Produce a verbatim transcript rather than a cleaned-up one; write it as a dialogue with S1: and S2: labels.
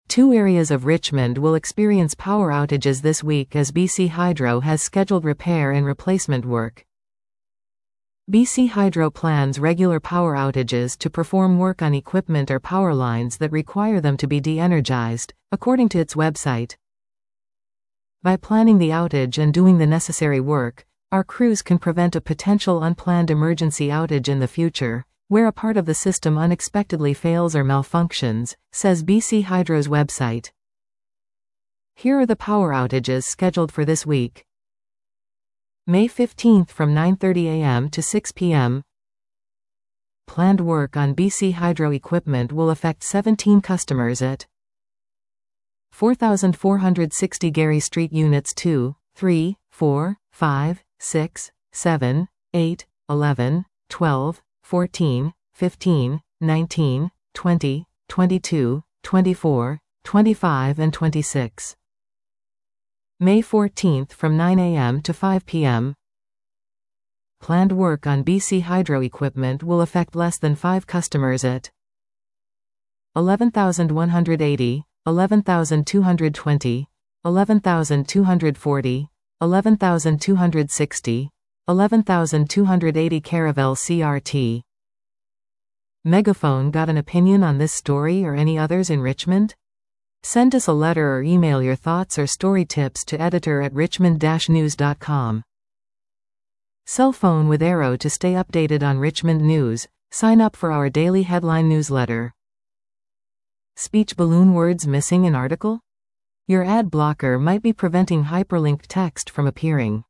S1: Two areas of Richmond will experience power outages this week as B C Hydro has scheduled repair and replacement work. B C Hydro plans regular power outages to perform work on equipment or power lines that require them to be de-energized, according to its website. By planning the outage and doing the necessary work, our crews can prevent a potential unplanned emergency outage in the future, where a part of the system unexpectedly fails or malfunctions, says B C Hydro's website. Here are the power outages scheduled for this week. May fifteenth from nine thirty a m to six p m Planned work on B C Hydro equipment will affect seventeen customers at four thousand four hundred sixty Gary Street Units two, three, four, five, six, seven, eight, eleven, twelve, fourteen, fifteen, nineteen, twenty, twenty-two, twenty-four, twenty-five and twenty-six. May fourteenth from nine a m to five p m Planned work on B C Hydro equipment will affect less than five customers at eleven thousand one hundred eighty, eleven thousand two hundred twenty, eleven thousand two hundred forty, eleven thousand two hundred sixty, eleven thousand two hundred eighty Caravel C R T. Megaphone got an opinion on this story or any others in Richmond? Send us a letter or email your thoughts or story tips to editor at richmond dash news dot com. Cell phone with Arrow to stay updated on Richmond news. Sign up for our daily headline newsletter. Speech balloon words missing in article? Your ad blocker might be preventing hyperlinked text from appearing.